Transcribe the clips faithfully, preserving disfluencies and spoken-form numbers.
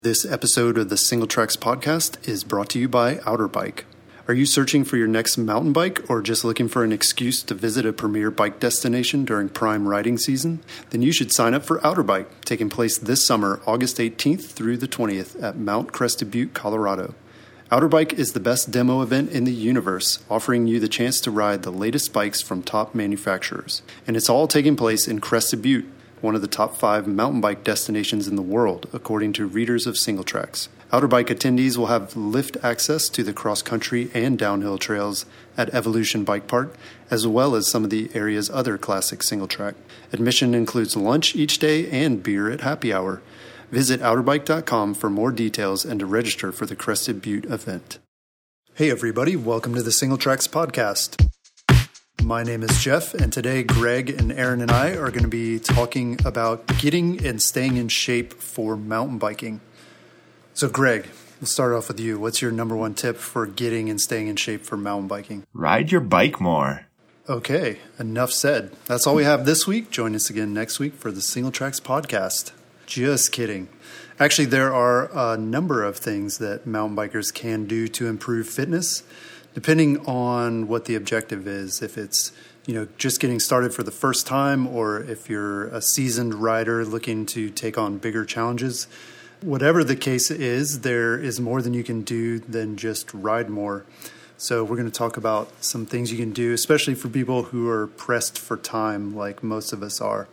This episode of the Single Tracks podcast is brought to you by Outer Bike. Are you searching for your next mountain bike or just looking for an excuse to visit a premier bike destination during prime riding season? Then you should sign up for Outer Bike, taking place this summer, August eighteenth through the twentieth at Mount Crested Butte, Colorado. Outer Bike is the best demo event in the universe, offering you the chance to ride the latest bikes from top manufacturers. And it's all taking place in Crested Butte, one of the top five mountain bike destinations in the world, according to readers of Single Tracks. Outer Bike attendees will have lift access to the cross-country and downhill trails at Evolution Bike Park, as well as some of the area's other classic single track. Admission includes lunch each day and beer at happy hour. Visit outer bike dot com for more details and to register for the Crested Butte event. Hey everybody, welcome to the Single Tracks podcast. My name is Jeff, and today Greg and Aaron and I are going to be talking about getting and staying in shape for mountain biking. So Greg, we'll start off with you. What's your number one tip for getting and staying in shape for mountain biking? Ride your bike more. Okay, enough said. That's all we have this week. Join us again next week for the Single Tracks podcast. Just kidding. Actually, there are a number of things that mountain bikers can do to improve fitness, depending on what the objective is. If it's, you know, just getting started for the first time, or if you're a seasoned rider looking to take on bigger challenges. Whatever the case is, there is more than you can do than just ride more. So we're going to talk about some things you can do, especially for people who are pressed for time like most of us are.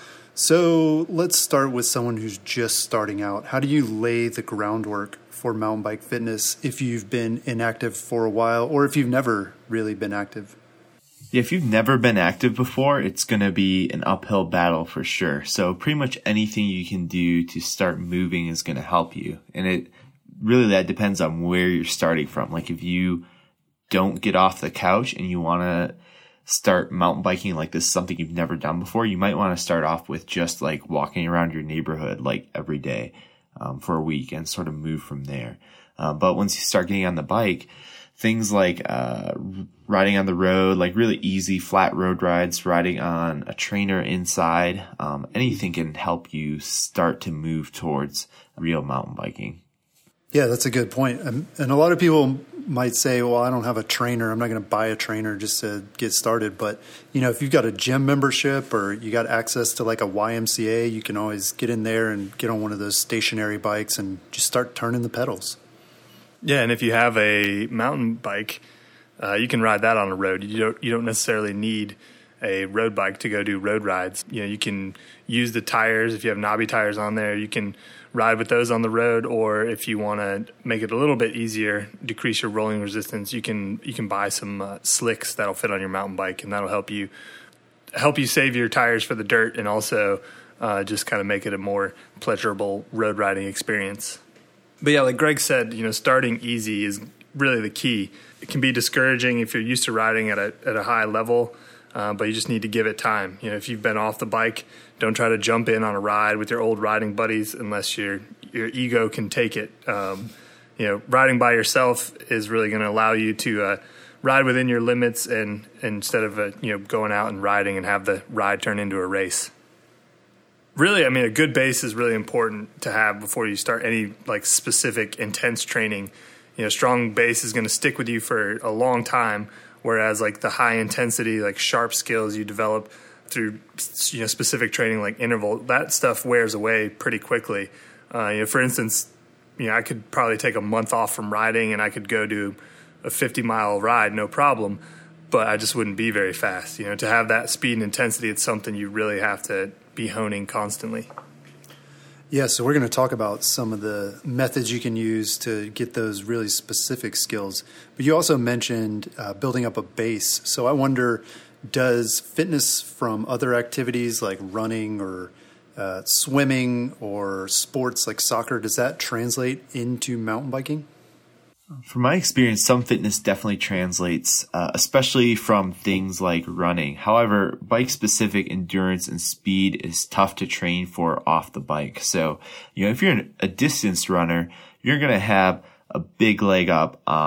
So let's start with someone who's just starting out. How do you lay the groundwork for mountain bike fitness if you've been inactive for a while, or if you've never really been active? Yeah, if you've never been active before, it's going to be an uphill battle for sure. So pretty much anything you can do to start moving is going to help you. And it really, that depends on where you're starting from. Like if you don't get off the couch and you want to start mountain biking like this is something you've never done before, you might want to start off with just like walking around your neighborhood like every day um, for a week and sort of move from there. Uh, but once you start getting on the bike, things like uh, riding on the road, like really easy flat road rides, riding on a trainer inside, um, anything can help you start to move towards real mountain biking. Yeah, that's a good point. And, and a lot of people might say, well, I don't have a trainer. I'm not going to buy a trainer just to get started. But, you know, if you've got a gym membership or you got access to like a Y M C A, you can always get in there and get on one of those stationary bikes and just start turning the pedals. Yeah, and if you have a mountain bike, uh, you can ride that on a road. You don't you don't necessarily need a road bike to go do road rides. You know, you can use the tires. If you have knobby tires on there, you can ride with those on the road, or if you want to make it a little bit easier, decrease your rolling resistance, you can you can buy some uh, slicks that'll fit on your mountain bike, and that'll help you help you save your tires for the dirt, and also uh, just kind of make it a more pleasurable road riding experience. But yeah, like Greg said, you know, starting easy is really the key. It can be discouraging if you're used to riding at a at a high level, uh, but you just need to give it time. You know, if you've been off the bike, don't try to jump in on a ride with your old riding buddies unless your your ego can take it. Um, you know, riding by yourself is really going to allow you to uh, ride within your limits, and, and instead of uh, you know going out and riding and have the ride turn into a race. Really, I mean, a good base is really important to have before you start any like specific intense training. You know, strong base is going to stick with you for a long time, whereas like the high intensity, like sharp skills you develop through you know specific training like interval, that stuff wears away pretty quickly. Uh, you know, for instance, you know, I could probably take a month off from riding and I could go do a fifty mile ride, no problem, but I just wouldn't be very fast. You know, to have that speed and intensity, it's something you really have to be honing constantly. Yeah, so we're going to talk about some of the methods you can use to get those really specific skills. But you also mentioned uh, building up a base. So I wonder, does fitness from other activities like running or uh, swimming or sports like soccer, does that translate into mountain biking? From my experience, some fitness definitely translates, uh, especially from things like running. However, bike-specific endurance and speed is tough to train for off the bike. So, you know, if you're a distance runner, you're going to have a big leg up on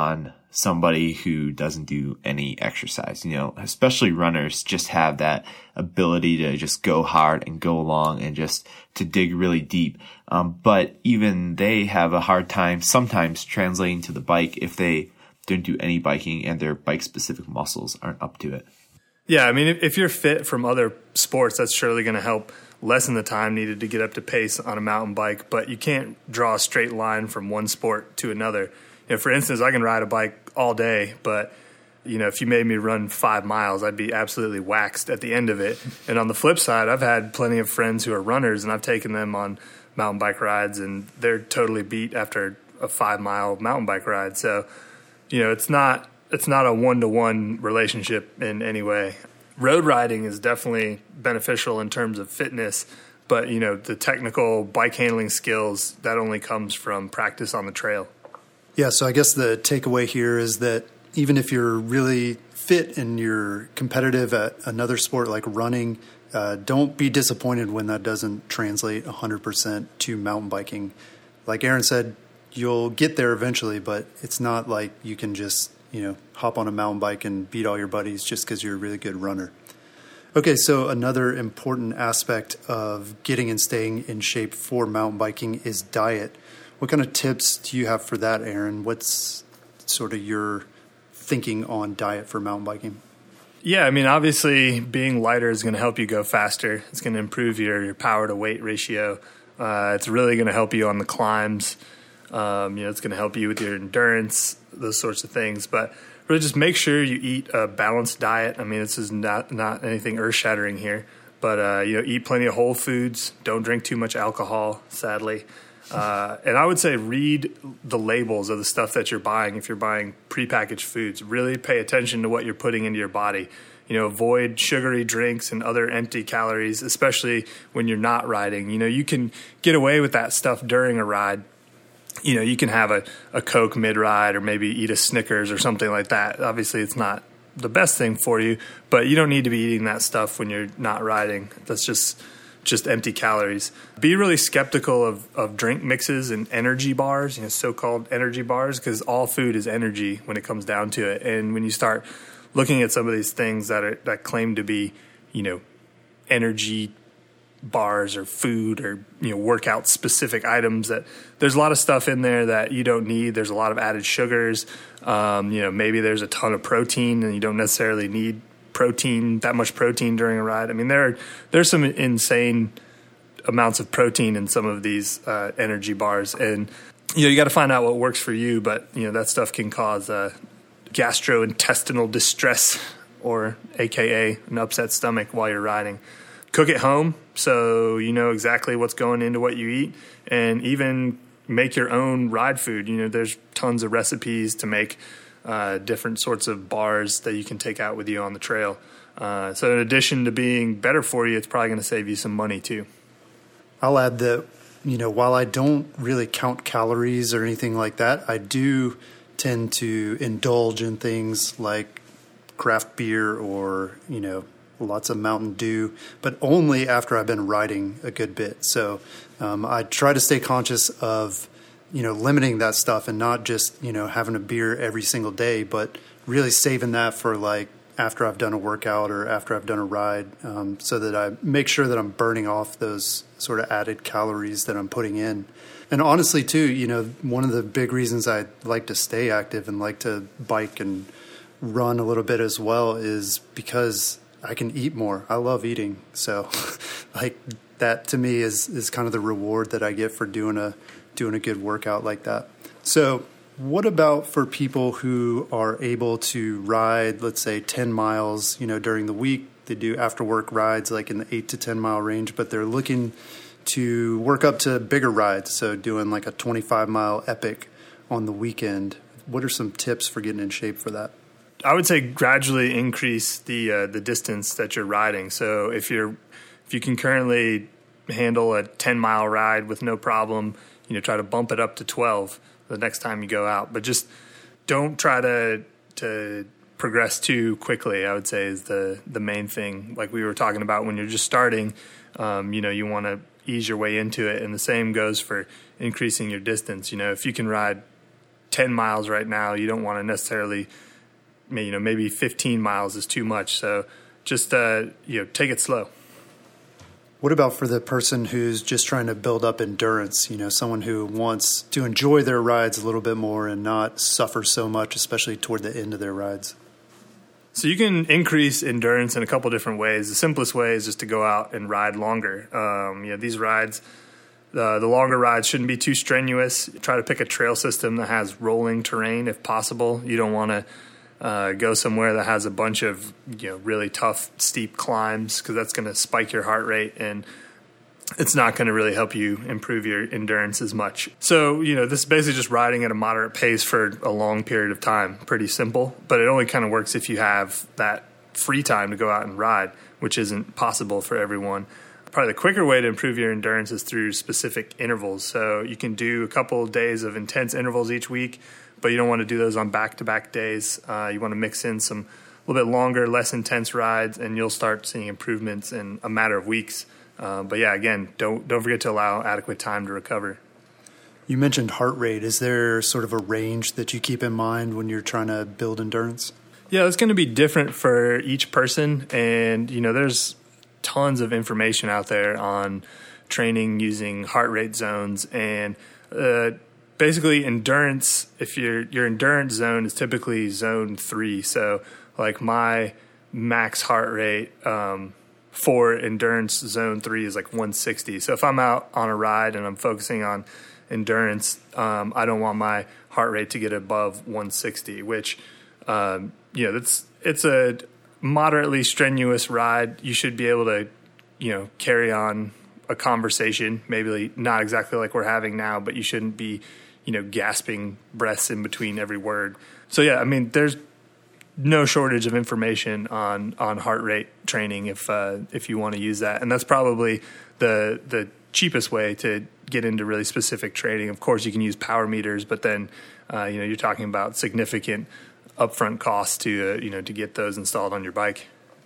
somebody who doesn't do any exercise. You know, especially runners just have that ability to just go hard and go long and just to dig really deep. Um, but even they have a hard time sometimes translating to the bike if they don't do any biking and their bike specific muscles aren't up to it. Yeah, I mean, if you're fit from other sports, that's surely going to help lessen the time needed to get up to pace on a mountain bike, but you can't draw a straight line from one sport to another. You know, for instance, I can ride a bike all day, but you know, if you made me run five miles, I'd be absolutely waxed at the end of it. And on the flip side, I've had plenty of friends who are runners, and I've taken them on mountain bike rides, and they're totally beat after a five mile mountain bike ride. So, you know, it's not it's not a one to one relationship in any way. Road riding is definitely beneficial in terms of fitness, but you know, the technical bike handling skills, that only comes from practice on the trail. Yeah, so I guess the takeaway here is that even if you're really fit and you're competitive at another sport like running, uh, don't be disappointed when that doesn't translate one hundred percent to mountain biking. Like Aaron said, you'll get there eventually, but it's not like you can just, you know, hop on a mountain bike and beat all your buddies just because you're a really good runner. Okay, so another important aspect of getting and staying in shape for mountain biking is diet. What kind of tips do you have for that, Aaron? What's sort of your thinking on diet for mountain biking? Yeah, I mean, obviously being lighter is going to help you go faster. It's going to improve your, your power to weight ratio. Uh, it's really going to help you on the climbs. Um, you know, it's going to help you with your endurance, those sorts of things. But really just make sure you eat a balanced diet. I mean, this is not, not anything earth-shattering here. But, uh, you know, eat plenty of whole foods. Don't drink too much alcohol, sadly. Uh, and I would say read the labels of the stuff that you're buying. If you're buying prepackaged foods, really pay attention to what you're putting into your body. You know, avoid sugary drinks and other empty calories, especially when you're not riding. You know, you can get away with that stuff during a ride. You know, you can have a, a Coke mid-ride or maybe eat a Snickers or something like that. Obviously, it's not the best thing for you, but you don't need to be eating that stuff when you're not riding. That's just just empty calories. Be really skeptical of, of drink mixes and energy bars, you know, so-called energy bars, because all food is energy when it comes down to it. And when you start looking at some of these things that are that claim to be, you know, energy bars or food or, you know, workout specific items, that there's a lot of stuff in there that you don't need. There's a lot of added sugars. Um, you know, maybe there's a ton of protein and you don't necessarily need protein, that much protein during a ride. I mean, there are, there's some insane amounts of protein in some of these uh, energy bars. And, you know, you got to find out what works for you, but, you know, that stuff can cause uh, gastrointestinal distress, or A K A an upset stomach while you're riding. Cook at home so you know exactly what's going into what you eat, and even make your own ride food. You know, there's tons of recipes to make uh, different sorts of bars that you can take out with you on the trail. Uh, so in addition to being better for you, it's probably going to save you some money too. I'll add that, you know, while I don't really count calories or anything like that, I do tend to indulge in things like craft beer or, you know, lots of Mountain Dew, but only after I've been riding a good bit. So um, I try to stay conscious of, you know, limiting that stuff and not just, you know, having a beer every single day, but really saving that for like after I've done a workout or after I've done a ride, um, so that I make sure that I'm burning off those sort of added calories that I'm putting in. And honestly, too, you know, one of the big reasons I like to stay active and like to bike and run a little bit as well is because I can eat more. I love eating. So like that to me is, is kind of the reward that I get for doing a doing a good workout like that. So what about for people who are able to ride, let's say ten miles, you know, during the week? They do after work rides like in the eight to ten mile range, but they're looking to work up to bigger rides. So doing like a twenty-five mile epic on the weekend. What are some tips for getting in shape for that? I would say gradually increase the uh, the distance that you're riding. So if you're if you can currently handle a ten mile ride with no problem, you know, try to bump it up to twelve the next time you go out. But just don't try to to progress too quickly, I would say, is the the main thing. Like we were talking about when you're just starting, um, you know, you want to ease your way into it. And the same goes for increasing your distance. You know, if you can ride ten miles right now, you don't want to necessarily, you know, maybe fifteen miles is too much. So just, uh, you know, take it slow. What about for the person who's just trying to build up endurance, you know, someone who wants to enjoy their rides a little bit more and not suffer so much, especially toward the end of their rides? So you can increase endurance in a couple different ways. The simplest way is just to go out and ride longer. Um, you know, these rides, uh, the longer rides shouldn't be too strenuous. Try to pick a trail system that has rolling terrain if possible. You don't want to uh, go somewhere that has a bunch of, you know, really tough, steep climbs, because that's going to spike your heart rate, and it's not going to really help you improve your endurance as much. So, you know, this is basically just riding at a moderate pace for a long period of time. Pretty simple, but it only kind of works if you have that free time to go out and ride, which isn't possible for everyone. Probably the quicker way to improve your endurance is through specific intervals. So you can do a couple of days of intense intervals each week, but you don't want to do those on back-to-back days. Uh, you want to mix in some a little bit longer, less intense rides, and you'll start seeing improvements in a matter of weeks. Uh, but yeah, again, don't don't forget to allow adequate time to recover. You mentioned heart rate. Is there sort of a range that you keep in mind when you're trying to build endurance? Yeah, it's going to be different for each person, and you know, there's tons of information out there on training using heart rate zones, and uh, basically endurance. If your your endurance zone is typically zone three, so like my max heart rate. Um, For endurance, zone three is like one sixty. So if I'm out on a ride and I'm focusing on endurance, um, I don't want my heart rate to get above one sixty, which, um, you know, that's it's a moderately strenuous ride. You should be able to, you know, carry on a conversation, maybe not exactly like we're having now, but you shouldn't be, you know, gasping breaths in between every word. So yeah, I mean, there's no shortage of information on, on heart rate training if uh, if you want to use that, and that's probably the the cheapest way to get into really specific training. Of course, you can use power meters, but then uh, you know, you're talking about significant upfront costs to uh, you know to get those installed on your bike.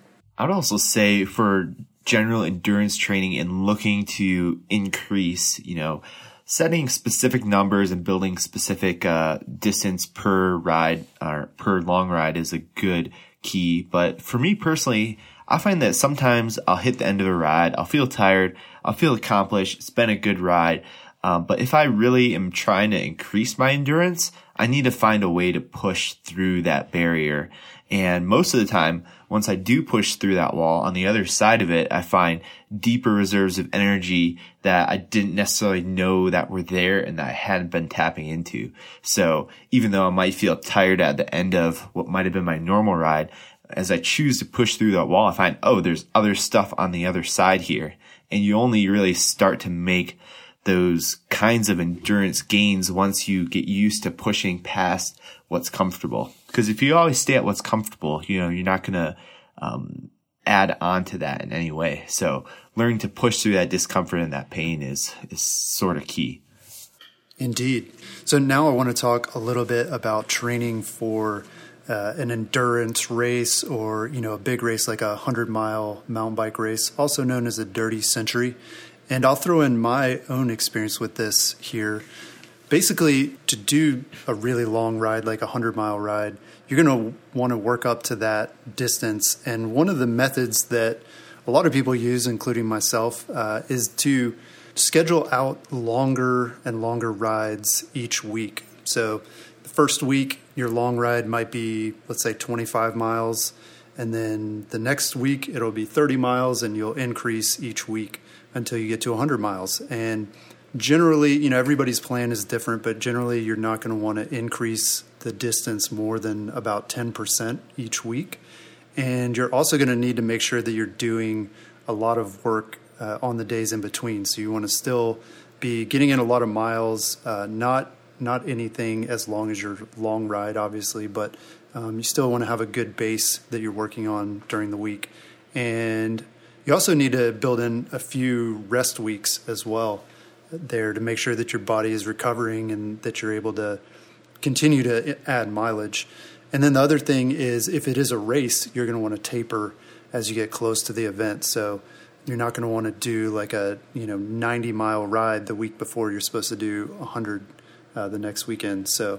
I would also say for general endurance training and looking to increase, you know, setting specific numbers and building specific uh, distance per ride or per long ride is a good key. But for me personally, I find that sometimes I'll hit the end of a ride, I'll feel tired, I'll feel accomplished, it's been a good ride. Um, but if I really am trying to increase my endurance, I need to find a way to push through that barrier. And most of the time, once I do push through that wall, on the other side of it, I find deeper reserves of energy that I didn't necessarily know that were there and that I hadn't been tapping into. So even though I might feel tired at the end of what might have been my normal ride, as I choose to push through that wall, I find, oh, there's other stuff on the other side here. And you only really start to make those kinds of endurance gains once you get used to pushing past what's comfortable. Because if you always stay at what's comfortable, you know, you're not going to um, add on to that in any way. So learning to push through that discomfort and that pain is is sort of key. Indeed. So now I want to talk a little bit about training for uh, an endurance race, or, you know, a big race like a hundred mile mountain bike race, also known as a Dirty Century. And I'll throw in my own experience with this here. Basically, to do a really long ride, like a hundred mile ride, you're going to want to work up to that distance. And one of the methods that a lot of people use, including myself, uh, is to schedule out longer and longer rides each week. So the first week, your long ride might be, let's say, twenty-five miles. And then the next week, it'll be thirty miles, and you'll increase each week until you get to one hundred miles. And generally, you know, everybody's plan is different, but generally you're not going to want to increase the distance more than about ten percent each week. And you're also going to need to make sure that you're doing a lot of work uh, on the days in between. So you want to still be getting in a lot of miles, uh, not not anything as long as your long ride, obviously, but um, you still want to have a good base that you're working on during the week. And you also need to build in a few rest weeks as well there to make sure that your body is recovering and that you're able to continue to add mileage. And then the other thing is, if it is a race, you're going to want to taper as you get close to the event. So you're not going to want to do like a, you know, ninety mile ride the week before you're supposed to do one hundred uh, the next weekend. So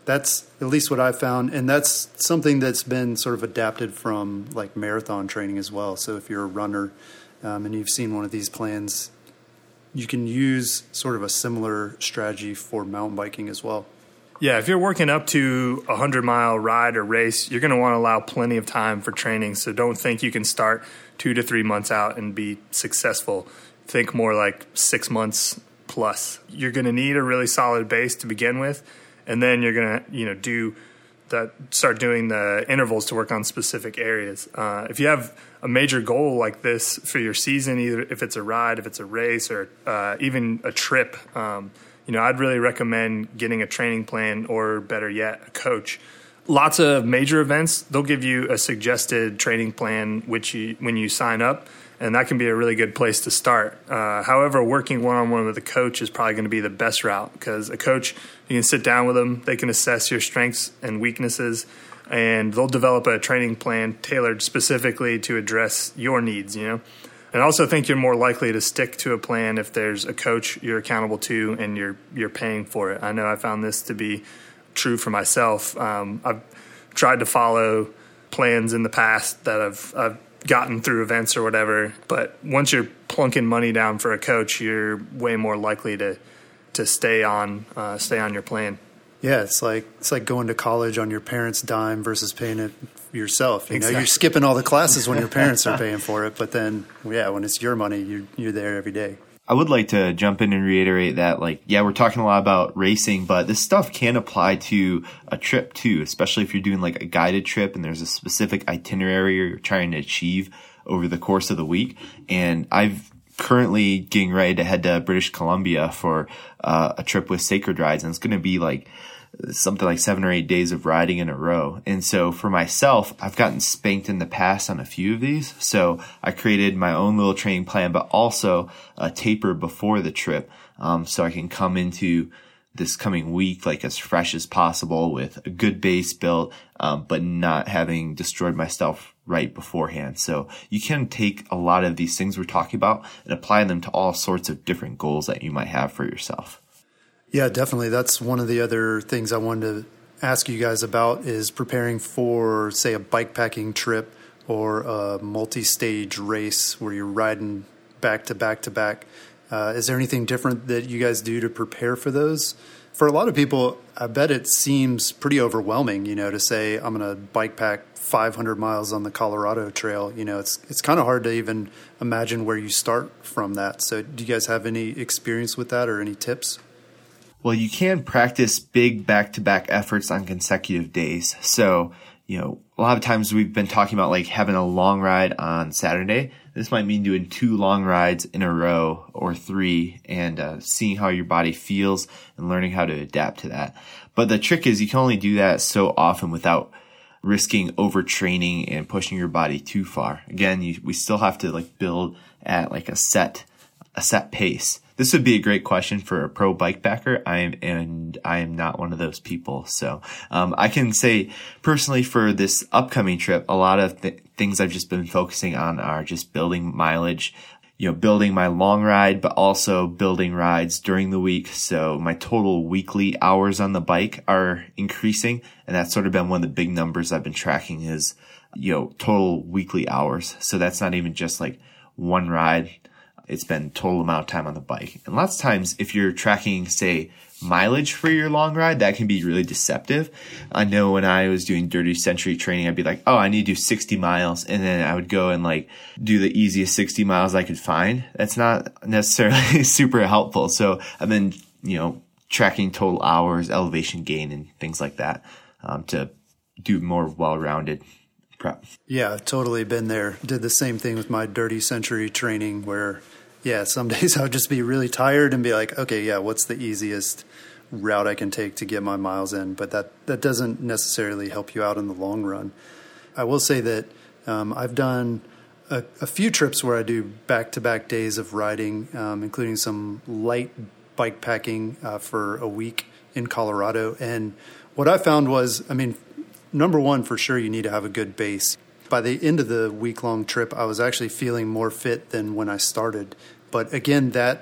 That's at least what I've found, and that's something that's been sort of adapted from like marathon training as well. So if you're a runner um, and you've seen one of these plans, you can use sort of a similar strategy for mountain biking as well. Yeah, if you're working up to a hundred-mile ride or race, you're going to want to allow plenty of time for training. So don't think you can start two to three months out and be successful. Think more like six months plus. You're going to need a really solid base to begin with. And then you're going to, you know, do that, start doing the intervals to work on specific areas. Uh, if you have a major goal like this for your season, either if it's a ride, if it's a race, or uh, even a trip, um, you know, I'd really recommend getting a training plan, or better yet, a coach. Lots of major events, they'll give you a suggested training plan which you, when you sign up, and that can be a really good place to start. Uh, however, working one-on-one with a coach is probably going to be the best route, because a coach, you can sit down with them, they can assess your strengths and weaknesses, and they'll develop a training plan tailored specifically to address your needs, you know. And I also think you're more likely to stick to a plan if there's a coach you're accountable to and you're you're paying for it. I know I found this to be true for myself. Um, I've tried to follow plans in the past that I've, I've gotten through events or whatever, but once you're plunking money down for a coach, you're way more likely to to stay on uh, stay on your plan. Yeah, it's like it's like going to college on your parents' dime versus paying it yourself. You Exactly. know, you're skipping all the classes when your parents are paying for it, but then, yeah, when it's your money, you're you're there every day. I would like to jump in and reiterate that, like, yeah, we're talking a lot about racing, but this stuff can apply to a trip too, especially if you're doing like a guided trip and there's a specific itinerary you're trying to achieve over the course of the week. And I've currently getting ready to head to British Columbia for uh, a trip with Sacred Rides, and it's going to be like something like seven or eight days of riding in a row. And so for myself, I've gotten spanked in the past on a few of these. So I created my own little training plan, but also a taper before the trip. Um, so I can come into this coming week like as fresh as possible with a good base built, um, but not having destroyed myself right beforehand. So you can take a lot of these things we're talking about and apply them to all sorts of different goals that you might have for yourself. Yeah, definitely. That's one of the other things I wanted to ask you guys about is preparing for, say, a bikepacking trip or a multi-stage race where you're riding back to back to back. Uh, is there anything different that you guys do to prepare for those? For a lot of people, I bet it seems pretty overwhelming, you know, to say I'm going to bike pack five hundred miles on the Colorado Trail. You know, it's it's kind of hard to even imagine where you start from that. So do you guys have any experience with that or any tips? Well, you can practice big back-to-back efforts on consecutive days. So, you know, a lot of times we've been talking about like having a long ride on Saturday. This might mean doing two long rides in a row or three and uh, seeing how your body feels and learning how to adapt to that. But the trick is you can only do that so often without risking overtraining and pushing your body too far. Again, you, we still have to like build at like a set, a set pace. This would be a great question for a pro bike packer. I am, and I am not one of those people. So, um, I can say personally for this upcoming trip, a lot of th- things I've just been focusing on are just building mileage, you know, building my long ride, but also building rides during the week. So my total weekly hours on the bike are increasing. And that's sort of been one of the big numbers I've been tracking is, you know, total weekly hours. So that's not even just like one ride. It's been total amount of time on the bike. And lots of times if you're tracking, say, mileage for your long ride, that can be really deceptive. I know when I was doing Dirty Century training, I'd be like, oh, I need to do sixty miles. And then I would go and like do the easiest sixty miles I could find. That's not necessarily super helpful. So I've been, you know, tracking total hours, elevation gain, and things like that um, to do more well-rounded prep. Yeah, totally been there. Did the same thing with my Dirty Century training where, yeah, some days I would just be really tired and be like, okay, yeah, what's the easiest route I can take to get my miles in? But that, that doesn't necessarily help you out in the long run. I will say that um, I've done a, a few trips where I do back-to-back days of riding, um, including some light bike packing uh, for a week in Colorado. And what I found was, I mean, number one, for sure, you need to have a good base. By the end of the week-long trip, I was actually feeling more fit than when I started. But again, that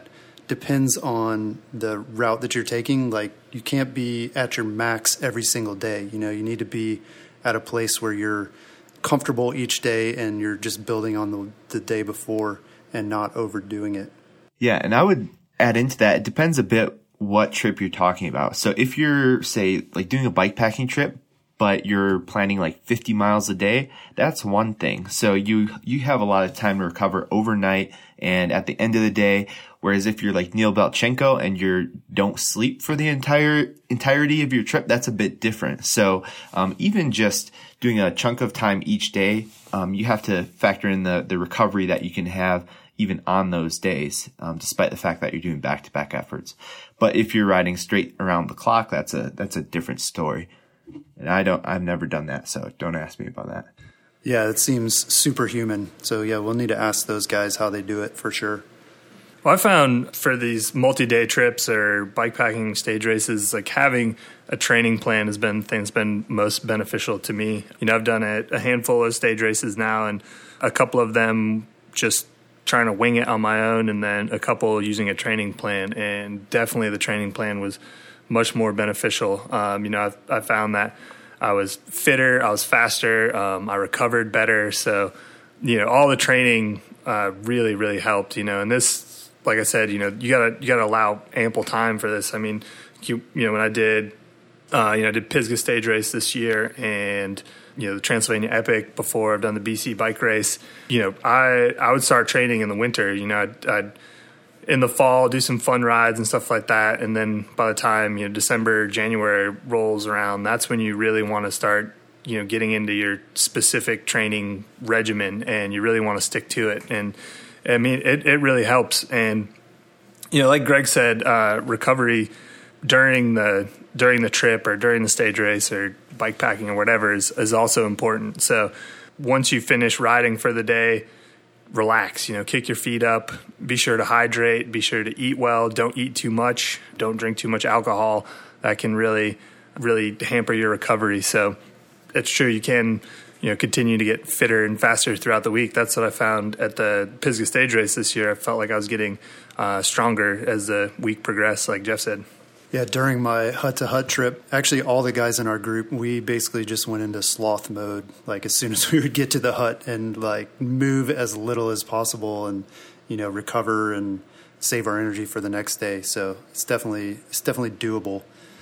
depends on the route that you're taking. Like, you can't be at your max every single day. You know, you need to be at a place where you're comfortable each day and you're just building on the, the day before and not overdoing it. Yeah, and I would add into that, it depends a bit what trip you're talking about. So if you're, say, like doing a bikepacking trip, but you're planning like fifty miles a day, that's one thing. So you you have a lot of time to recover overnight and at the end of the day. Whereas if you're like Neil Belchenko and you don't sleep for the entire entirety of your trip, that's a bit different. So um, even just doing a chunk of time each day, um, you have to factor in the the recovery that you can have even on those days, um, despite the fact that you're doing back-to-back efforts. But if you're riding straight around the clock, that's a that's a different story. And I don't, I've never done that, so don't ask me about that. Yeah, it seems superhuman. So yeah, we'll need to ask those guys how they do it for sure. Well, I found for these multi-day trips or bikepacking stage races, like having a training plan has been the thing that's been most beneficial to me. You know, I've done a, a handful of stage races now, and a couple of them just trying to wing it on my own, and then a couple using a training plan. And definitely the training plan was much more beneficial. Um, you know, I've, I found that I was fitter, I was faster, um, I recovered better. So, you know, all the training uh, really, really helped. You know, and this, like I said, you know, you gotta you gotta allow ample time for this. I mean, you, you know, when I did, uh, you know, I did Pisgah stage race this year, and you know, the Transylvania Epic before. I've done the B C bike race. You know, I I would start training in the winter. You know, I'd, I'd in the fall do some fun rides and stuff like that, and then by the time you know December, January rolls around, that's when you really want to start you know getting into your specific training regimen, and you really want to stick to it. And I mean, it it really helps. And you know, like Greg said, uh, recovery during the during the trip or during the stage race or bike packing or whatever is is also important. So once you finish riding for the day, relax, you know, kick your feet up, be sure to hydrate, be sure to eat well, don't eat too much, don't drink too much alcohol. That can really, really hamper your recovery. So it's true, you can, you know, continue to get fitter and faster throughout the week. That's what I found at the Pisgah stage race this year. I felt like I was getting uh, stronger as the week progressed, like Jeff said. Yeah, during my hut-to-hut trip, actually all the guys in our group, we basically just went into sloth mode, like as soon as we would get to the hut, and like move as little as possible and, you know, recover and save our energy for the next day. So it's definitely it's definitely doable.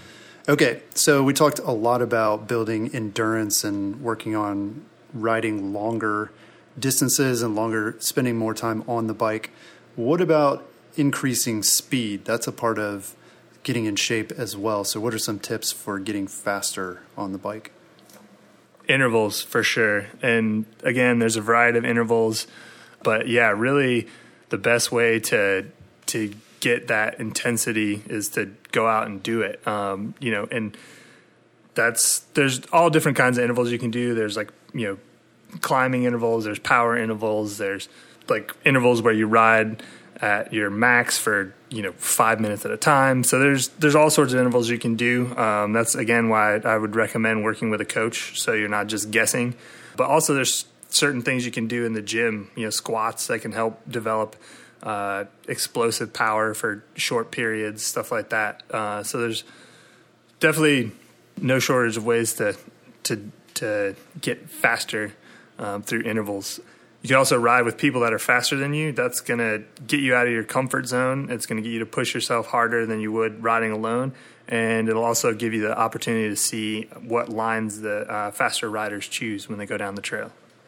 Okay, so we talked a lot about building endurance and working on riding longer distances and longer, spending more time on the bike. What about increasing speed? That's a part of getting in shape as well. So what are some tips for getting faster on the bike? Intervals for sure. And again, there's a variety of intervals, but yeah, really the best way to to get that intensity is to go out and do it. Um, you know, and that's there's all different kinds of intervals you can do. There's like, you know, climbing intervals, there's power intervals, there's like intervals where you ride at your max for, you know, five minutes at a time. So there's there's all sorts of intervals you can do. Um, that's, again, why I would recommend working with a coach so you're not just guessing. But also there's certain things you can do in the gym, you know, squats that can help develop uh, explosive power for short periods, stuff like that. Uh, so there's definitely no shortage of ways to to to get faster um, through intervals. You can also ride with people that are faster than you. That's going to get you out of your comfort zone. It's going to get you to push yourself harder than you would riding alone. And it'll also give you the opportunity to see what lines the uh, faster riders choose when they go down the trail.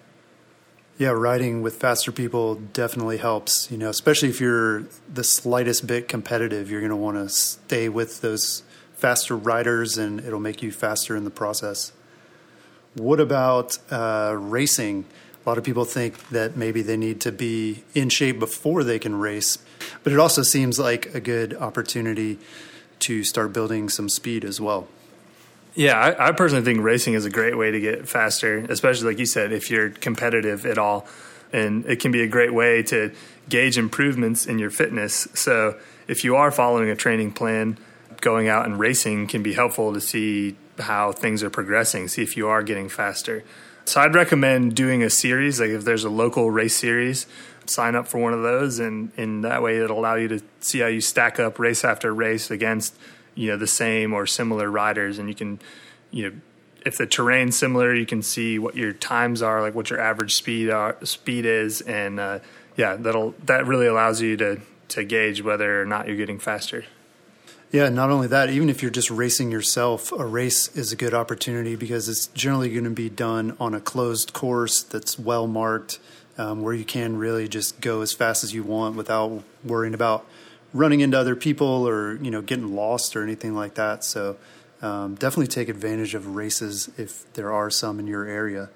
Yeah, riding with faster people definitely helps, you know, especially if you're the slightest bit competitive. You're going to want to stay with those faster riders, and it'll make you faster in the process. What about uh, racing? A lot of people think that maybe they need to be in shape before they can race, but it also seems like a good opportunity to start building some speed as well. Yeah, I, I personally think racing is a great way to get faster, especially like you said, if you're competitive at all. And it can be a great way to gauge improvements in your fitness. So if you are following a training plan, going out and racing can be helpful to see how things are progressing, see if you are getting faster. So I'd recommend doing a series, like if there's a local race series, sign up for one of those, and in that way it'll allow you to see how you stack up race after race against, you know, the same or similar riders. And you can, you know, if the terrain's similar, you can see what your times are, like what your average speed are, speed is, and uh, yeah, that'll that really allows you to to gauge whether or not you're getting faster. Yeah, not only that, even if you're just racing yourself, a race is a good opportunity because it's generally going to be done on a closed course that's well marked, um, where you can really just go as fast as you want without worrying about running into other people or, you know, getting lost or anything like that. So um, definitely take advantage of races if there are some in your area.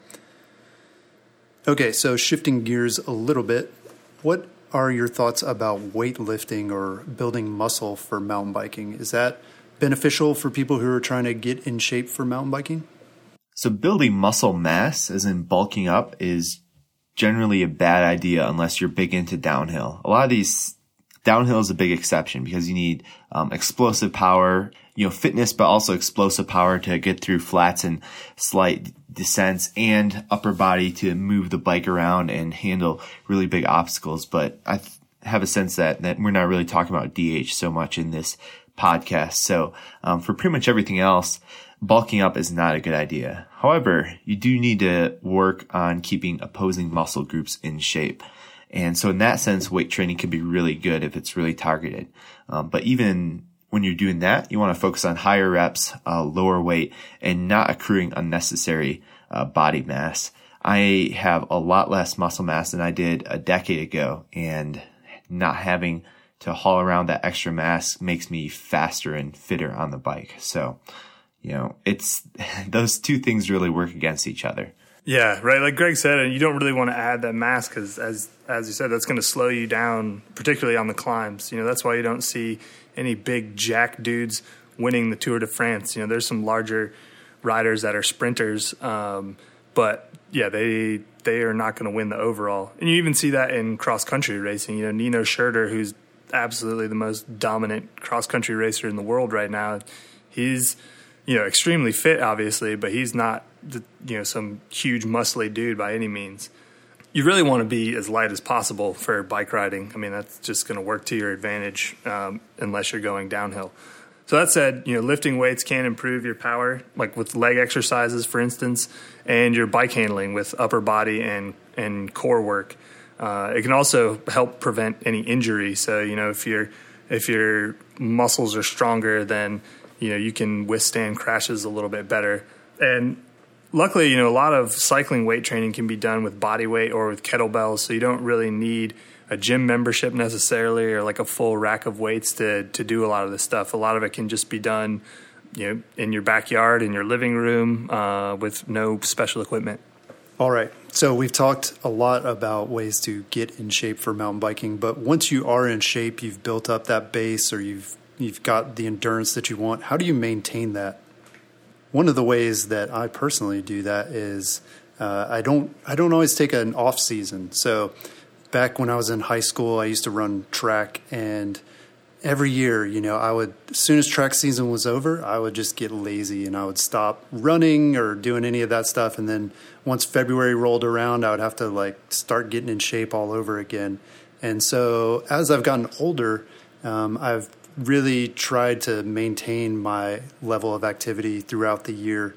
Okay, so shifting gears a little bit, what are your thoughts about weightlifting or building muscle for mountain biking? Is that beneficial for people who are trying to get in shape for mountain biking? So building muscle mass, as in bulking up, is generally a bad idea unless you're big into downhill. A lot of these, downhill is a big exception because you need um, explosive power, you know, fitness, but also explosive power to get through flats and slight descents, and upper body to move the bike around and handle really big obstacles. But I th- have a sense that, that we're not really talking about D H so much in this podcast. So um, for pretty much everything else, bulking up is not a good idea. However, you do need to work on keeping opposing muscle groups in shape. And so in that sense, weight training can be really good if it's really targeted. Um, but even when you're doing that, you want to focus on higher reps, uh, lower weight, and not accruing unnecessary uh, body mass. I have a lot less muscle mass than I did a decade ago, and not having to haul around that extra mass makes me faster and fitter on the bike. So, you know, it's those two things really work against each other. Yeah, right. Like Greg said, and you don't really want to add that mass because, as as you said, that's going to slow you down, particularly on the climbs. You know, that's why you don't see any big jack dudes winning the Tour de France. You know, there's some larger riders that are sprinters, um, but yeah, they they are not going to win the overall. And you even see that in cross country racing. You know, Nino Schurter, who's absolutely the most dominant cross country racer in the world right now, he's, you know, extremely fit, obviously, but he's not, the, you know, some huge muscly dude by any means. You really want to be as light as possible for bike riding. I mean, that's just going to work to your advantage um, unless you're going downhill. So that said, you know, lifting weights can improve your power, like with leg exercises, for instance, and your bike handling with upper body and, and core work. Uh, it can also help prevent any injury. So, you know, if your if your muscles are stronger, then, you know, you can withstand crashes a little bit better. And luckily, you know, a lot of cycling weight training can be done with body weight or with kettlebells, so you don't really need a gym membership necessarily or like a full rack of weights to to do a lot of this stuff. A lot of it can just be done, you know, in your backyard, in your living room, uh, with no special equipment. All right. So we've talked a lot about ways to get in shape for mountain biking, but once you are in shape, you've built up that base or you've you've got the endurance that you want. How do you maintain that? One of the ways that I personally do that is uh, I don't I don't always take an off season. So back when I was in high school, I used to run track, and every year, you know, I would, as soon as track season was over, I would just get lazy and I would stop running or doing any of that stuff. And then once February rolled around, I would have to like start getting in shape all over again. And so as I've gotten older, um, I've really tried to maintain my level of activity throughout the year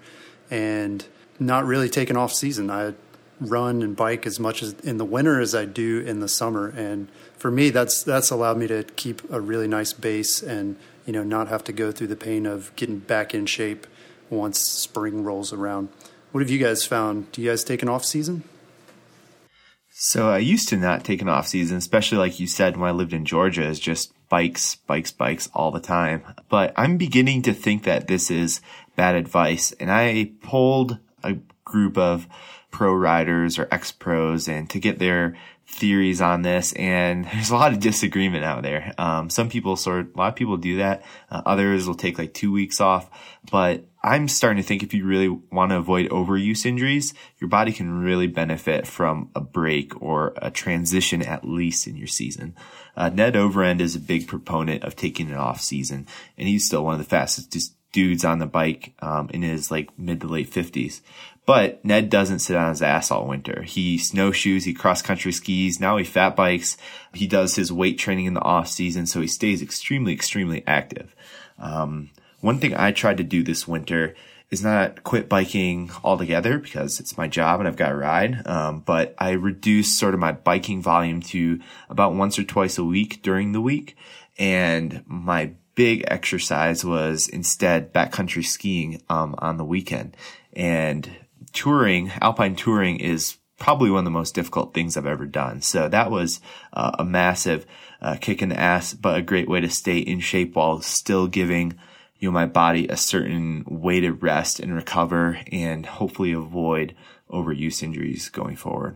and not really take an off season. I run and bike as much as in the winter as I do in the summer. And for me, that's that's allowed me to keep a really nice base and, you know, not have to go through the pain of getting back in shape once spring rolls around. What have you guys found? Do you guys take an off season? So I used to not take an off season, especially like you said, when I lived in Georgia, is just bikes, bikes, bikes all the time. But I'm beginning to think that this is bad advice. And I polled a group of pro riders or ex-pros and to get their theories on this. And there's a lot of disagreement out there. Um, some people sort of, a lot of people do that. Uh, others will take like two weeks off. But I'm starting to think if you really want to avoid overuse injuries, your body can really benefit from a break or a transition at least in your season. Uh, Ned Overend is a big proponent of taking an off season, and he's still one of the fastest dudes on the bike um, in his like mid to late fifties. But Ned doesn't sit on his ass all winter. He snowshoes, he cross-country skis, now he fat bikes. He does his weight training in the off-season, so he stays extremely, extremely active. Um, one thing I tried to do this winter is not quit biking altogether because it's my job and I've got to ride, um, but I reduced sort of my biking volume to about once or twice a week during the week. And my big exercise was instead backcountry skiing um, on the weekend. And touring, alpine touring is probably one of the most difficult things I've ever done. So that was uh, a massive uh, kick in the ass, but a great way to stay in shape while still giving, you know, my body a certain way to rest and recover and hopefully avoid overuse injuries going forward.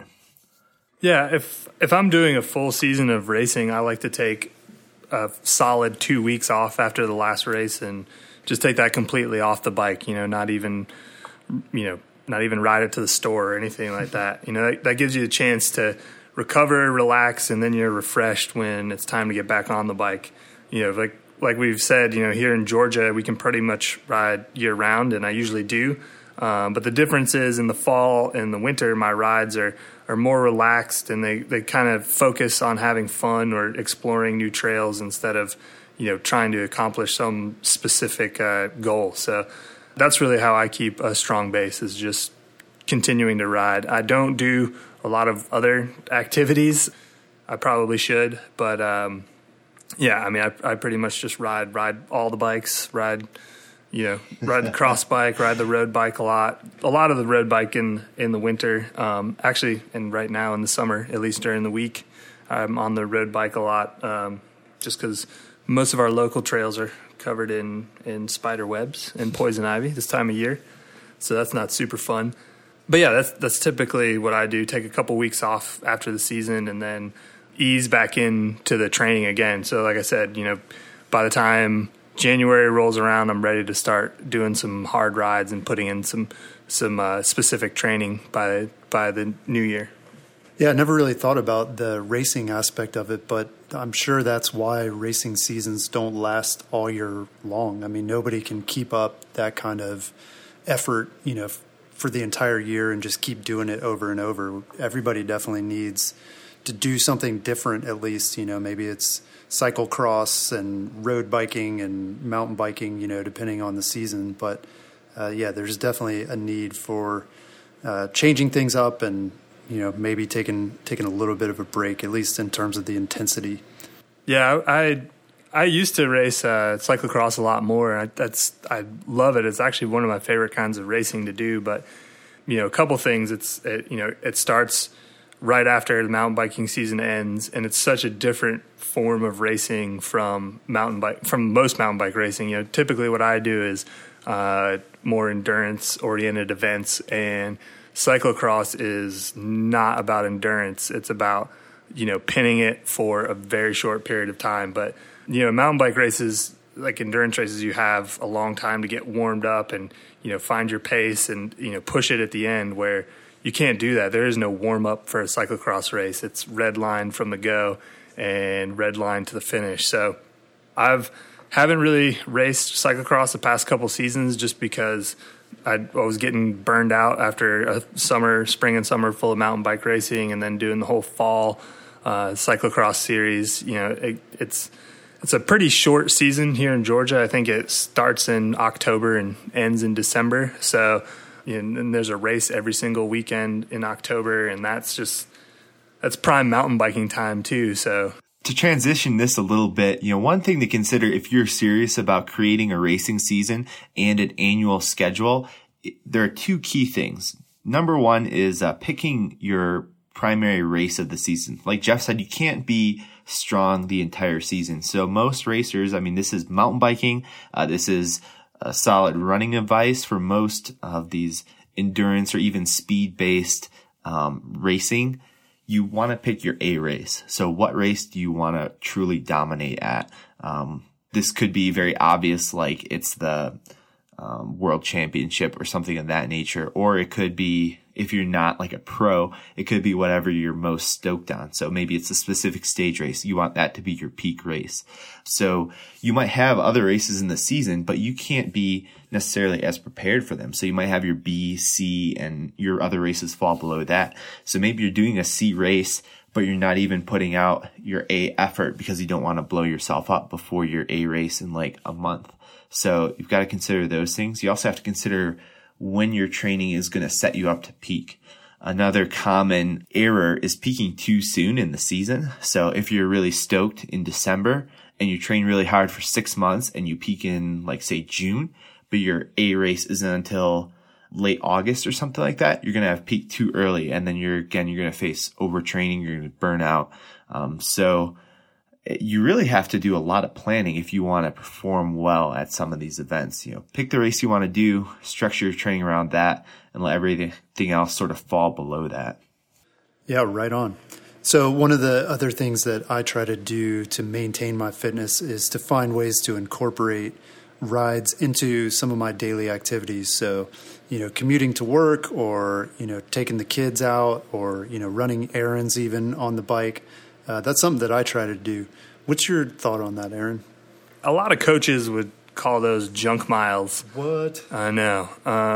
Yeah, if if I'm doing a full season of racing, I like to take a solid two weeks off after the last race and just take that completely off the bike, you know, not even, you know, not even ride it to the store or anything like that. You know, that, that gives you a chance to recover, relax, and then you're refreshed when it's time to get back on the bike. You know, like like we've said, you know, here in Georgia, we can pretty much ride year round, and I usually do. Um, but the difference is in the fall and the winter, my rides are, are more relaxed, and they, they kind of focus on having fun or exploring new trails instead of, you know, trying to accomplish some specific uh, goal. So that's really how I keep a strong base, is just continuing to ride. I don't do a lot of other activities. I probably should, but um, yeah, I mean, I, I pretty much just ride, ride all the bikes, ride, you know, ride the cross bike, ride the road bike a lot. A lot of the road bike in, in the winter, um, actually, and right now in the summer, at least during the week, I'm on the road bike a lot, um, just because most of our local trails are covered in, in spider webs and poison ivy this time of year. So that's not super fun. But yeah, that's that's typically what I do. Take a couple weeks off after the season and then ease back into the training again. So like I said, you know, by the time January rolls around, I'm ready to start doing some hard rides and putting in some some uh, specific training by by the new year. Yeah, I never really thought about the racing aspect of it, but I'm sure that's why racing seasons don't last all year long. I mean, nobody can keep up that kind of effort, you know, f- for the entire year and just keep doing it over and over. Everybody definitely needs to do something different, at least, you know, maybe it's cyclocross and road biking and mountain biking, you know, depending on the season. But, uh, yeah, there's definitely a need for uh, changing things up and, you know, maybe taking taking a little bit of a break, at least in terms of the intensity. Yeah, I I used to race uh, cyclocross a lot more. I, that's I love it. It's actually one of my favorite kinds of racing to do. But you know, a couple things. It's it, you know, it starts right after the mountain biking season ends, and it's such a different form of racing from mountain bike from most mountain bike racing. You know, typically what I do is uh, more endurance oriented events, and cyclocross is not about endurance. It's about, you know, pinning it for a very short period of time. But, you know, mountain bike races, like endurance races, you have a long time to get warmed up and, you know, find your pace and, you know, push it at the end, where you can't do that. There is no warm up for a cyclocross race. It's red line from the go and red line to the finish. So I've haven't really raced cyclocross the past couple seasons just because I, I was getting burned out after a summer, spring and summer full of mountain bike racing, and then doing the whole fall uh, cyclocross series. You know, it, it's it's a pretty short season here in Georgia. I think it starts in October and ends in December. So, you know, and there's a race every single weekend in October, and that's just that's prime mountain biking time too. So. To transition this a little bit, you know, one thing to consider if you're serious about creating a racing season and an annual schedule, there are two key things. Number one is uh, picking your primary race of the season. Like Jeff said, you can't be strong the entire season. So most racers, I mean, this is mountain biking. Uh, this is a solid running advice for most of these endurance or even speed-based um, racing. You want to pick your A race. So what race do you want to truly dominate at? Um, this could be very obvious, like it's the um, World Championship or something of that nature, or it could be if you're not like a pro, it could be whatever you're most stoked on. So maybe it's a specific stage race. You want that to be your peak race. So you might have other races in the season, but you can't be necessarily as prepared for them. So you might have your B, C, and your other races fall below that. So maybe you're doing a C race, but you're not even putting out your A effort because you don't want to blow yourself up before your A race in like a month. So you've got to consider those things. You also have to consider when your training is going to set you up to peak. Another common error is peaking too soon in the season. So if you're really stoked in December and you train really hard for six months and you peak in like say June, but your A race isn't until late August or something like that, you're going to have peaked too early. And then you're, again, you're going to face overtraining, you're going to burn out. Um, so you really have to do a lot of planning if you want to perform well at some of these events. You know, pick the race you want to do, structure your training around that, and let everything else sort of fall below that. Yeah, right on. So one of the other things that I try to do to maintain my fitness is to find ways to incorporate rides into some of my daily activities. So, you know, commuting to work, or, you know, taking the kids out, or, you know, running errands even on the bike. Uh, that's something that I try to do. What's your thought on that, Aaron? A lot of coaches would call those junk miles. What? I know.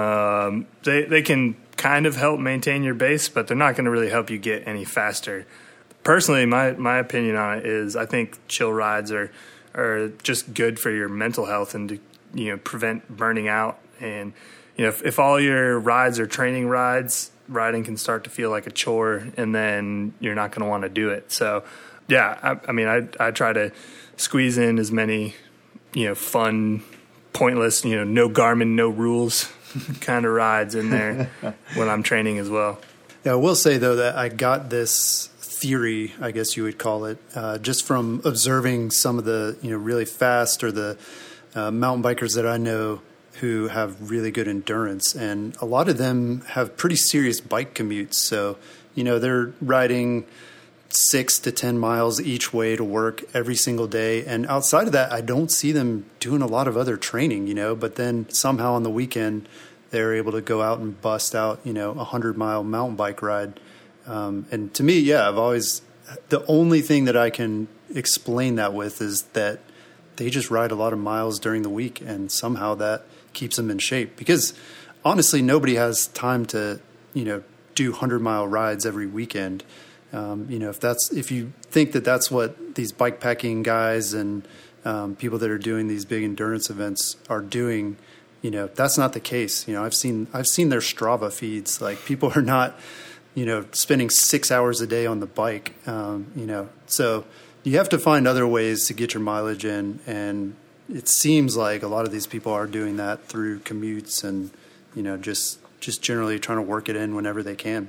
Um, they they can kind of help maintain your base, but they're not going to really help you get any faster. Personally, my, my opinion on it is I think chill rides are are just good for your mental health and to, you know, prevent burning out. And, you know, if, if all your rides are training rides, riding can start to feel like a chore, and then you're not going to want to do it. So, yeah, I, I mean, I I try to squeeze in as many, you know, fun, pointless, you know, no Garmin, no rules kind of rides in there when I'm training as well. Yeah, I will say, though, that I got this theory, I guess you would call it, uh, just from observing some of the, you know, really fast or the uh, mountain bikers that I know who have really good endurance. And a lot of them have pretty serious bike commutes. So, you know, they're riding six to ten miles each way to work every single day. And outside of that, I don't see them doing a lot of other training, you know, but then somehow on the weekend, they're able to go out and bust out, you know, a hundred mile mountain bike ride. Um, and to me, yeah, I've always, the only thing that I can explain that with is that they just ride a lot of miles during the week, and somehow that keeps them in shape. Because honestly, nobody has time to, you know, do hundred mile rides every weekend. Um, you know, if that's, if you think that that's what these bike packing guys and um, people that are doing these big endurance events are doing, you know, that's not the case. You know, I've seen, I've seen their Strava feeds. Like, people are not, you know, spending six hours a day on the bike, um, you know. So you have to find other ways to get your mileage in. And it seems like a lot of these people are doing that through commutes and, you know, just, just generally trying to work it in whenever they can.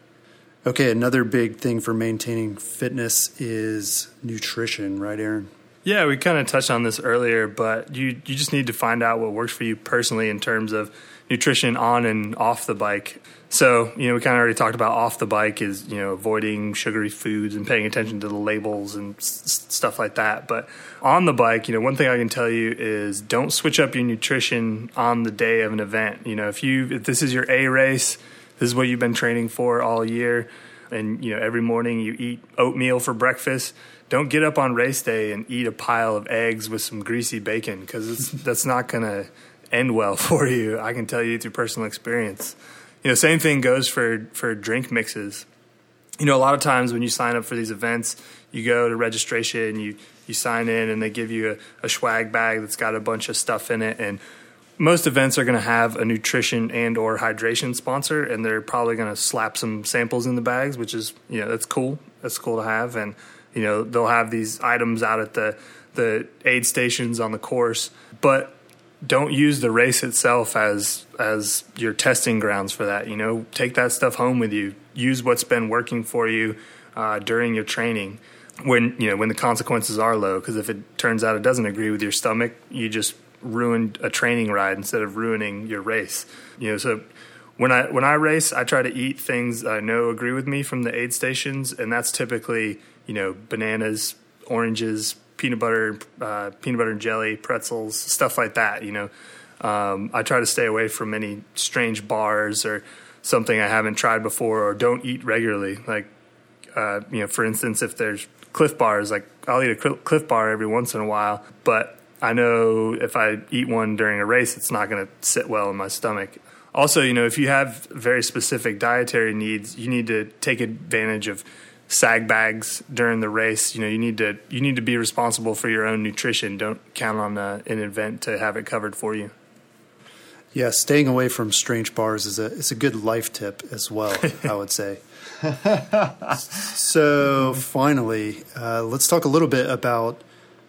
Okay, another big thing for maintaining fitness is nutrition, right, Aaron? Yeah, we kind of touched on this earlier, but you, you just need to find out what works for you personally in terms of nutrition on and off the bike. So, you know, we kind of already talked about off the bike is, you know, avoiding sugary foods and paying attention to the labels and s- stuff like that. But on the bike, you know, one thing I can tell you is don't switch up your nutrition on the day of an event. You know, if you, if this is your A race, this is what you've been training for all year, and, you know, every morning you eat oatmeal for breakfast, don't get up on race day and eat a pile of eggs with some greasy bacon, because that's not going to end well for you. I can tell you through personal experience. You know, same thing goes for, for drink mixes. You know, a lot of times when you sign up for these events, you go to registration, you, you sign in, and they give you a, a swag bag that's got a bunch of stuff in it. And most events are going to have a nutrition and or hydration sponsor, and they're probably going to slap some samples in the bags, which is, you know, that's cool. That's cool to have. And, you know, they'll have these items out at the, the aid stations on the course, but don't use the race itself as as your testing grounds for that. You know, take that stuff home with you. Use what's been working for you uh, during your training when, you know, when the consequences are low. Because if it turns out it doesn't agree with your stomach, you just ruined a training ride instead of ruining your race. You know, so when I when I race, I try to eat things I know agree with me from the aid stations, and that's typically, you know, bananas, oranges, peanut butter, uh, peanut butter and jelly, pretzels, stuff like that. You know, um, I try to stay away from any strange bars or something I haven't tried before or don't eat regularly. Like, uh, you know, for instance, if there's Cliff Bars, like I'll eat a Cliff Bar every once in a while, but I know if I eat one during a race, it's not going to sit well in my stomach. Also, you know, if you have very specific dietary needs, you need to take advantage of sag bags during the race. You know, you need to you need to be responsible for your own nutrition. Don't count on uh, an event to have it covered for you. Yeah, staying away from strange bars is a is a good life tip as well, I would say. So finally, uh, let's talk a little bit about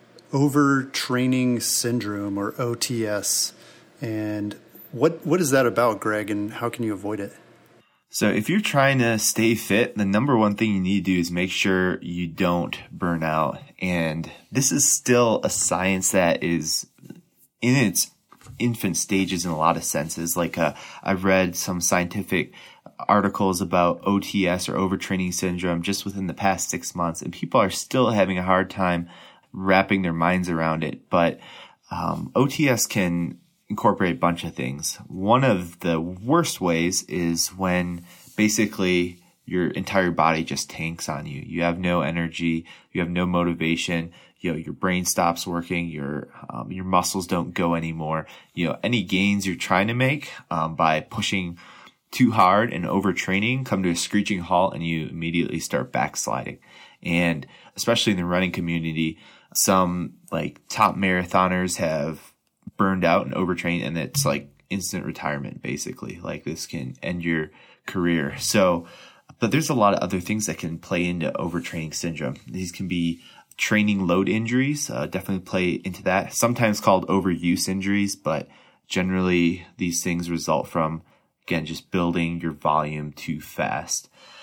overtraining syndrome, or O T S, and what what is that about, Greg, and how can you avoid it? So if you're trying to stay fit, the number one thing you need to do is make sure you don't burn out. And this is still a science that is in its infant stages in a lot of senses. Like uh, I've read some scientific articles about O T S, or overtraining syndrome, just within the past six months, and people are still having a hard time wrapping their minds around it. But um, O T S can incorporate a bunch of things. One of the worst ways is when basically your entire body just tanks on you. You have no energy, you have no motivation, you know, your brain stops working, your um, your muscles don't go anymore. You know, any gains you're trying to make um, by pushing too hard and overtraining come to a screeching halt, and you immediately start backsliding. And especially in the running community, some like top marathoners have burned out and overtrained, and it's like instant retirement, basically. Like, this can end your career. So, but there's a lot of other things that can play into overtraining syndrome. These can be training load injuries, uh, definitely play into that. Sometimes called overuse injuries, but generally these things result from, again, just building your volume too fast.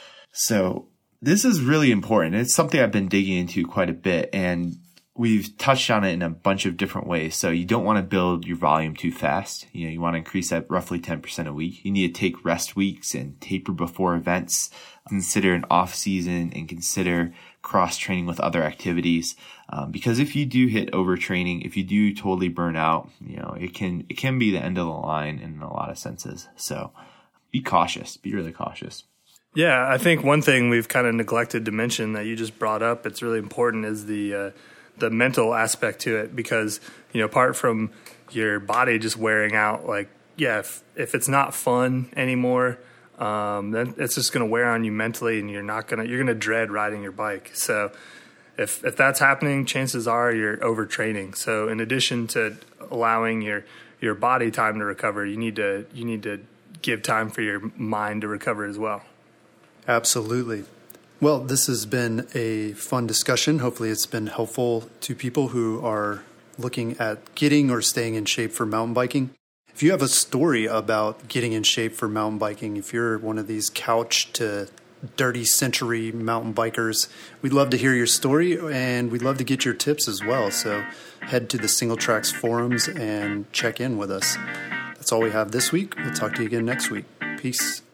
So this is really important. It's something I've been digging into quite a bit, and we've touched on it in a bunch of different ways. So you don't want to build your volume too fast. You know, you want to increase that roughly ten percent a week. You need to take rest weeks and taper before events. Consider an off season, and consider cross training with other activities. Um, because if you do hit overtraining, if you do totally burn out, you know, it can, it can be the end of the line in a lot of senses. So be cautious, be really cautious. Yeah. I think one thing we've kind of neglected to mention that you just brought up, it's really important, is the, uh, the mental aspect to it. Because, you know, apart from your body just wearing out, like, yeah, if, if it's not fun anymore, um, then it's just going to wear on you mentally, and you're not going to, you're going to dread riding your bike. So if, if that's happening, chances are you're overtraining. So in addition to allowing your, your body time to recover, you need to, you need to give time for your mind to recover as well. Absolutely. Well, this has been a fun discussion. Hopefully it's been helpful to people who are looking at getting or staying in shape for mountain biking. If you have a story about getting in shape for mountain biking, if you're one of these couch to dirty century mountain bikers, we'd love to hear your story, and we'd love to get your tips as well. So head to the Single Tracks forums and check in with us. That's all we have this week. We'll talk to you again next week. Peace.